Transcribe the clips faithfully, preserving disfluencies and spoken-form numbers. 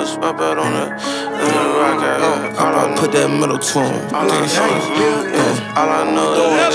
just up out on that. Rock out, yeah. All I put that middle to him. All I know is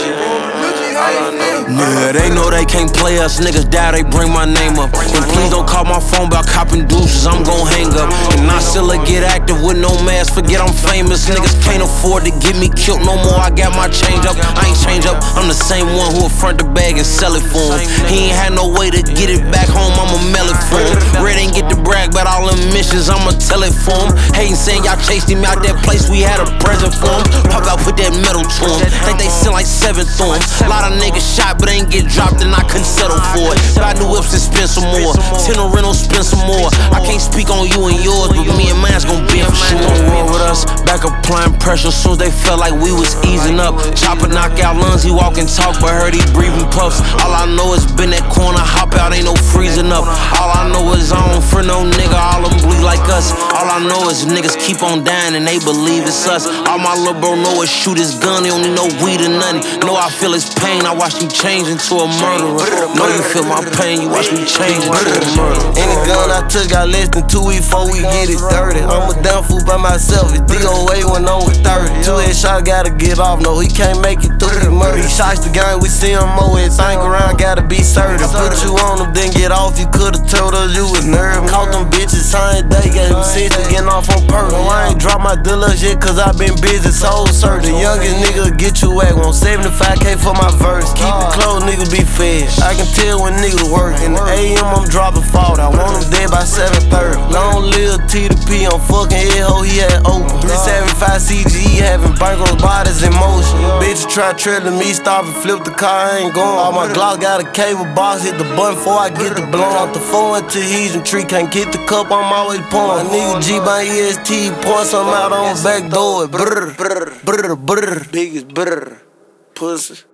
Nigga, they know they can't play us, niggas die, they bring my name up. And please don't call my phone about copping deuces, I'm gon' hang up. And I still get active with no mask, forget I'm famous. Niggas can't afford to get me killed no more, I got my change up. I ain't change up, I'm the same one who'll front the bag and sell it for him. He ain't had no way to get it back home, I'ma mail it for him. Red ain't get to brag, but all them missions, I'ma tell it for him. Hating saying y'all chased him out that place, we had a present for him. Pop out, put that metal to him. Think they send like seven through him. Lot of niggas shot, but ain't get dropped, and I couldn't settle for it. Buy new whips and spend some more. Ten a rental, spend some more. I can't speak on you and yours, but me and mine's gon' be for sure. Don't war with us, back applying pressure soon as they felt like we was easing up. Chopper knock out lungs, he walk and talk, but heard he breathing puffs. All I know is been that corner, hop out, ain't no freezing up. All I know is I don't for no nigga, all them bleed like us. All I know is niggas keep on dying and they believe it's us. All my little bro know is shoot his gun, he don't need no weed or nothing. Know I feel his pain, I watch him change into a murderer. Know you feel my pain, you watch me change into a murderer. Any gun I touch got less than two weeks before we get it dirty. I'm a down fool by myself, it's D O A when I'm with thirty. Two headshots gotta get off, no he can't make it through the murder. He shots the gang, we see him more, it's ain't around, gotta be certain. Put you on him, then get off, you could've told us you was nervous. Caught them bitches, same day, got him sixty, getting off on purpose. I ain't drop my deluxe yet, cause I been busy, soul searching. The youngest nigga get you whack, want seventy-five K for my verse. Keep it close, nigga be fed. I can tell when niggas work. In the A M, I'm dropping forty. I want him dead by seven thirty. Long live T to P, I'm fucking head ho, he had open. three seventy-five C G, having bankroll bodies in motion. Bitch try trailing me, stop and flip the car, I ain't going. All my Glock got a cable box, hit the button before I get the blown. Out the phone into he's and tree, can't get the cup, I'm always pouring. My nigga G by E S T, pour something out on back door. Brr, brr, brr, brr, biggest brr, pussy.